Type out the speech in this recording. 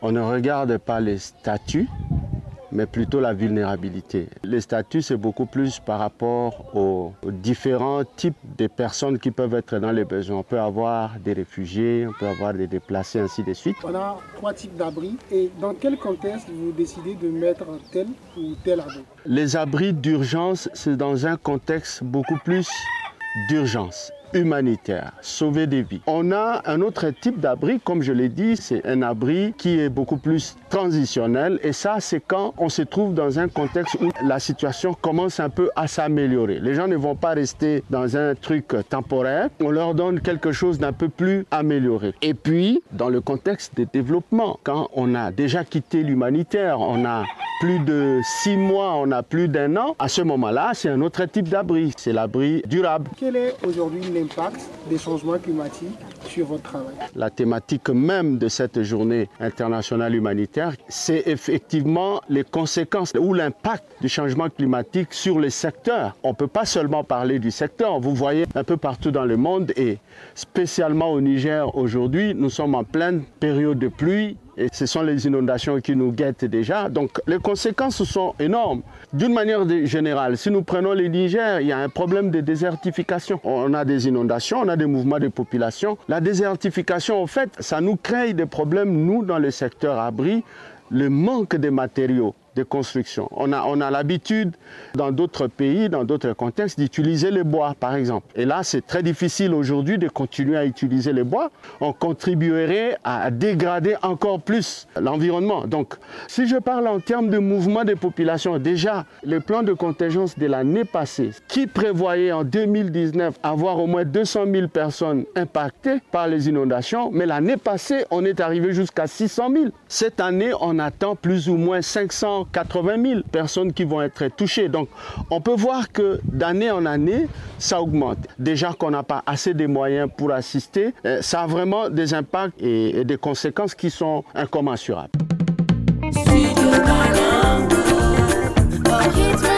on ne regarde pas les statuts, mais plutôt la vulnérabilité. Les statuts, c'est beaucoup plus par rapport aux différents types de personnes qui peuvent être dans les besoins. On peut avoir des réfugiés, on peut avoir des déplacés, ainsi de suite. On a 3 types d'abris. Et dans quel contexte vous décidez de mettre tel ou tel abri? Les abris d'urgence, c'est dans un contexte beaucoup plus d'urgence humanitaire, sauver des vies. On a un autre type d'abri, comme je l'ai dit, c'est un abri qui est beaucoup plus transitionnel, et ça c'est quand on se trouve dans un contexte où la situation commence un peu à s'améliorer. Les gens ne vont pas rester dans un truc temporaire, on leur donne quelque chose d'un peu plus amélioré. Et puis, dans le contexte de développement, quand on a déjà quitté l'humanitaire, on a plus de 6 mois, on a plus d'1 an, à ce moment-là, c'est un autre type d'abri, c'est l'abri durable. Quel est aujourd'hui l'impact des changements climatiques sur votre travail? La thématique même de cette journée internationale humanitaire, c'est effectivement les conséquences ou l'impact du changement climatique sur les secteurs. On ne peut pas seulement parler du secteur, vous voyez un peu partout dans le monde et spécialement au Niger aujourd'hui, nous sommes en pleine période de pluie. Et ce sont les inondations qui nous guettent déjà. Donc les conséquences sont énormes. D'une manière générale, si nous prenons le Niger, il y a un problème de désertification. On a des inondations, on a des mouvements de population. La désertification, en fait, ça nous crée des problèmes, nous, dans le secteur abri, le manque de matériaux de construction. On a l'habitude, dans d'autres pays, dans d'autres contextes, d'utiliser le bois, par exemple. Et là, c'est très difficile aujourd'hui de continuer à utiliser le bois. On contribuerait à dégrader encore plus l'environnement. Donc, si je parle en termes de mouvement des populations, déjà, le plan de contingence de l'année passée, qui prévoyait en 2019 avoir au moins 200 000 personnes impactées par les inondations, mais l'année passée, on est arrivé jusqu'à 600 000. Cette année, on attend plus ou moins 580 000 personnes qui vont être touchées. Donc, on peut voir que d'année en année, ça augmente. Déjà qu'on n'a pas assez de moyens pour assister, ça a vraiment des impacts et des conséquences qui sont incommensurables.